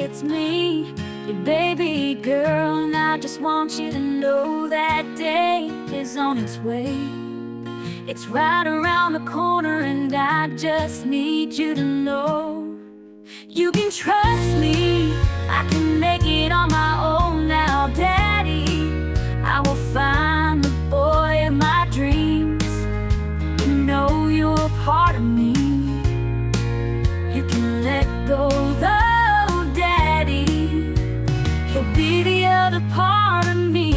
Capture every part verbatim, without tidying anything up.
it's me, your baby girl, and I just want you to know that day is on its way. It's right around the corner, and I just need you to know you can trust me. I can make it on my own now, Daddy. I will find the boy of my dreams. You know you're a part of me. You can let go, though, Daddy. He'll be the other part of me.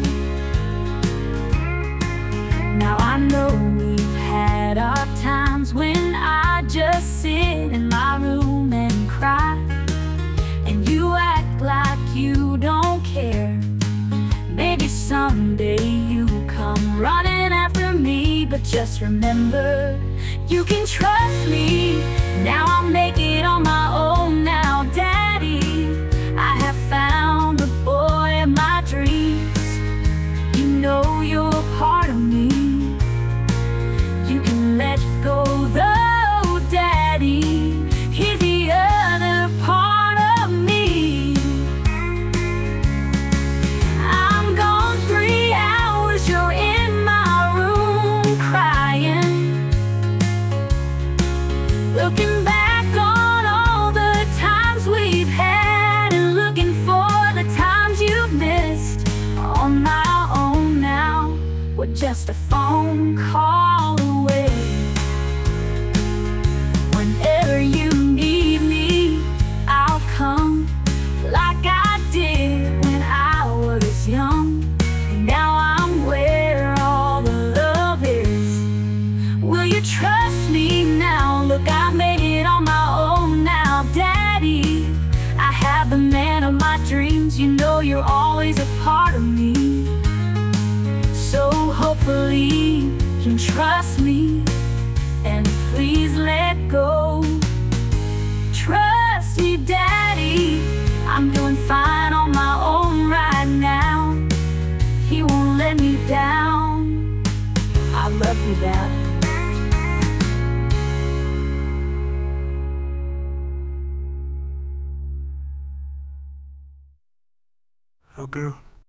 Now I know we've had our times when I just sit in my room and cry, and you act like you don't care. Maybe someday you'll come running after me, but just remember, you can trust me. Now I'll make it on my own now, Daddy. I have found the boy of my dreams. You know you're a part of me. You can let go, though, Daddy. He's the other part of me. I'm gone three hours, you're in my room crying, looking back on all the times we've had, and looking for the times you've missed. On my own now, we're just a phone call away. Whenever you need me, I'll come, like I did when I was young. Now I'm where all the love is. Will you trust me now? Look, I made it on my own now, Daddy. I have the man of my dreams. You know you're always a part of me. So hopefully you can trust me, and please let go. Trust me, Daddy. I'm doing fine on my own right now. He won't let me down. I love you, Dad. Oh, girl.